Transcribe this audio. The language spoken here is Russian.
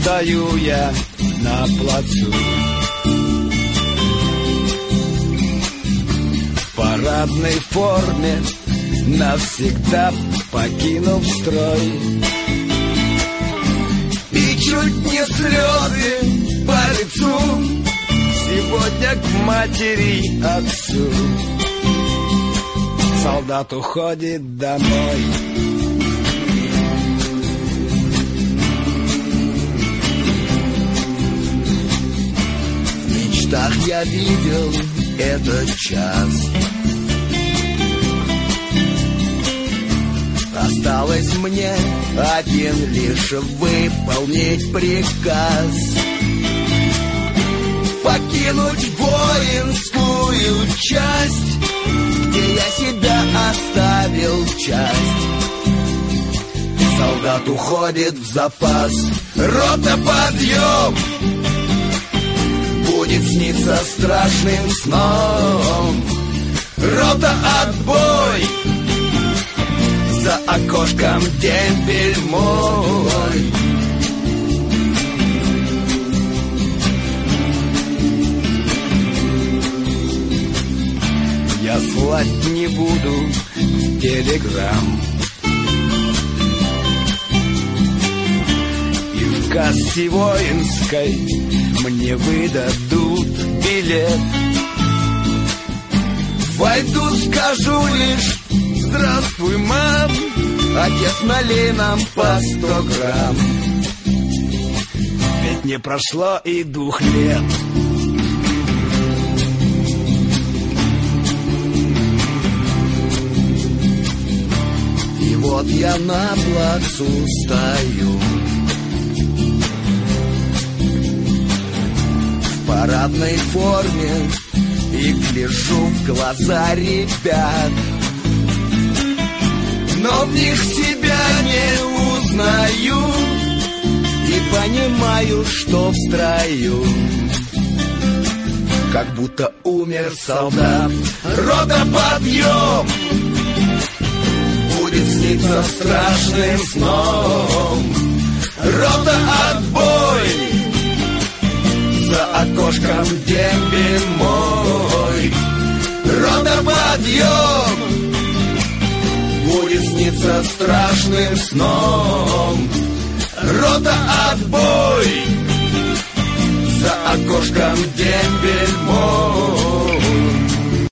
стою я на плацу. В парадной форме, навсегда покинув строй. И чуть не слезы по лицу сегодня к матери и отцу. Солдат уходит домой. В мечтах я видел этот час. Осталось мне один лишь выполнить приказ. Покинуть воинскую часть, где я себя оставил часть. Солдат уходит в запас. Рота, подъем! Будет сниться страшным сном. Рота, отбой! За окошком дембель мой. Я слать не буду телеграмм. И в кассе воинской мне выдадут билет. Войду, скажу лишь: здравствуй, мам, отец, налей нам по 100 грамм. Ведь не прошло и 2 лет. И вот я на плацу стою, в парадной форме, и гляжу в глаза ребят. Но в них себя не узнаю и понимаю, что в строю как будто умер солдат. Рота, подъем! Будет сниться страшным сном. Рота, отбой! За окошком дембель мой. Рота, подъем! Будет сниться страшным сном. Рота, отбой! За окошком дембель мой.